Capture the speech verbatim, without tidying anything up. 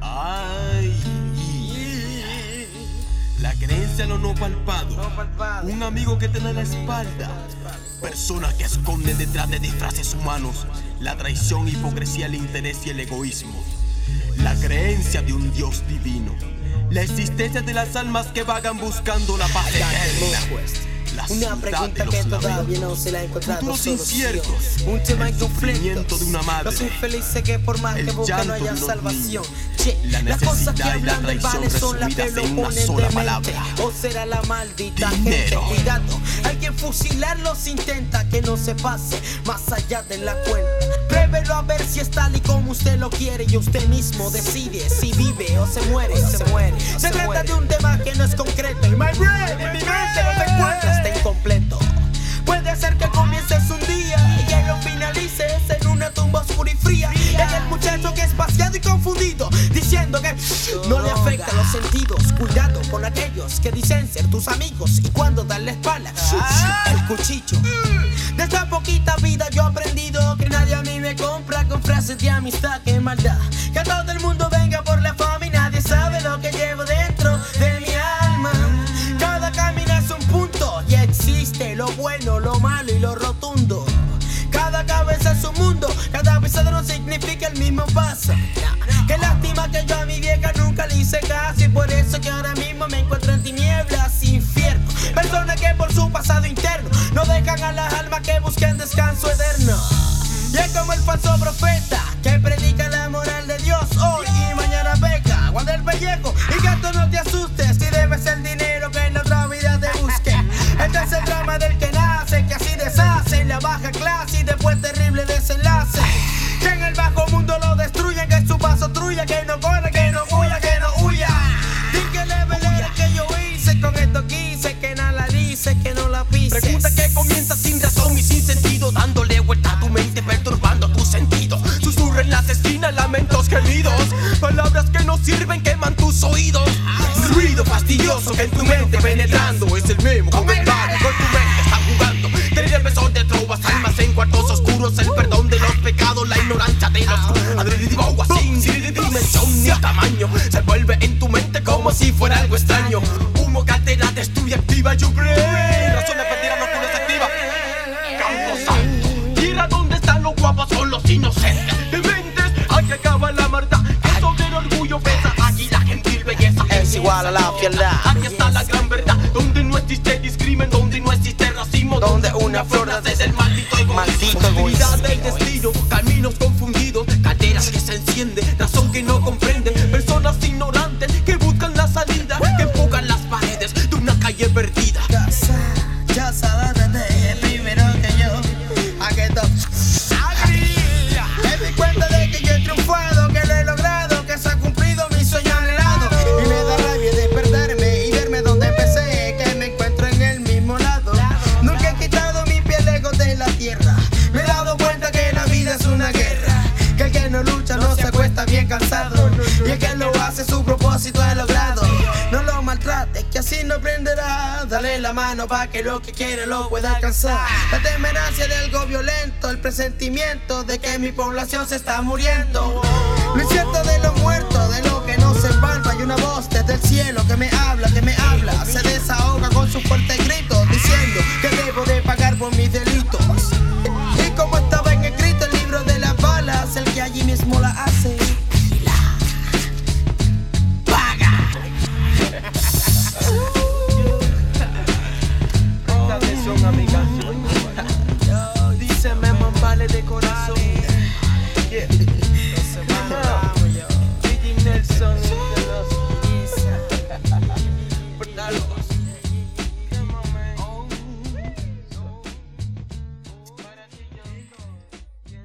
Ay, la creencia lo no palpado, un amigo que te da la espalda, personas que esconden detrás de disfraces humanos la traición, hipocresía, el interés y el egoísmo, la creencia de un Dios divino, la existencia de las almas que vagan buscando la paz eterna. La una pregunta que todavía no se la ha encontrado solución. Un tema en conflicto de una madre, los infelices que por más que buscan no haya salvación. Che, la las cosas que hablan del traición vale son las que lo ponen sola de palabra. mente. O será la maldita Dinero. gente. Cuidado, hay quien fusilarlos intenta que no se pase más allá de la cuenta. Pruébelo a ver si es tal y como usted lo quiere y usted mismo decide si vive o se muere. O se muere. Se, se trata muere. de un tema que no es concreto. Y my brain, en mi mente no te encuentras, está incompleto. Puede ser que comiences un día y que lo finalices en una tumba oscura y fría. En el muchacho que es vaciado y confundido, diciendo que no le afectan los sentidos. Cuidado con aquellos que dicen ser tus amigos y cuando dan la espalda, el cuchillo. De esta poquita vida yo he aprendido que nadie a mí me compra con frases de amistad, que maldad. Que todo el mundo venga por la fama y nadie sabe lo que llevo dentro de mi alma. Cada camino es un punto y existe lo bueno, lo malo y lo rotundo. Cada cabeza es un mundo, cada episodio no significa el mismo paso. Qué lástima que yo a mi vieja nunca le hice caso y por eso que ahora mismo me encuentro en tinieblas, infierno. Personas que por su pasado interno no dejan a las almas que busquen descanso eterno. Y es como el falso profeta que predica la moral de Dios hoy y mañana peca. Guarda el pellejo y que tú no te asustes si debes el dinero que en la otra vida te busque. Este es el drama del que nace, que así deshace la baja clase y después terrible desenlace. Que en el bajo mundo lo destruyen, que su paso truya, que no corre, que no huya, que no huya. Di que le velera que yo hice, con esto quise, que nada la dice, que no la pises. Pregunta que comienza sin razón y sin sentido, dándole vuelta a tu mente, perturbando tus sentidos. Susurra en las esquinas, lamentos gemidos, palabras que no sirven, queman tus oídos. Ruido fastidioso que en tu mente penetrando es el mismo comentario con tu mente está jugando. Tener el beso de trovas, almas en cuartos oscuros, el perdón de los pecados, la ignorancia de los adredivo así, sin dimensión ni tamaño. Se vuelve en tu mente como si fuera algo extraño. Humo que altera, destruye, activa your brain. Razones perdidas, no se activa. Campo santo, tierra donde están los guapos, son los inocentes. De mentes, aquí acaba la maldad, que sobre el orgullo pesa. Aquí la gentil belleza es igual a la fealdad. Aquí está la gran verdad, donde no existe discrimen, donde no existe racismo, donde una flor nace del maldito egoísmo. Posibilidad del destino, caminos confundidos, calderas que se encienden, razón que no comprenden, personas ignorantes que buscan la salida, que empujan las paredes de una calle perdida. Casa, ya sabes desde primero que yo, a que todo me di cuenta de que yo he triunfado, que lo he logrado, que se ha cumplido mi sueño anhelado. Y me da rabia despertarme y verme donde empecé, que me encuentro en el mismo lado. Nunca he quitado mi piel lejos de la tierra. Me he dado cuenta que la vida es una guerra, que el que no lucha no se acuesta bien cansado, y el que lo hace su propósito es logrado. No lo maltrates, que así no aprenderá. Dale la mano pa' que lo que quiere lo pueda alcanzar. La temerancia de algo violento, el presentimiento de que mi población se está muriendo. Lo incierto de lo muerto, de lo que no se palpa. Hay una voz desde el cielo que me habla, que me habla. Se desahoga con su fuerte grito.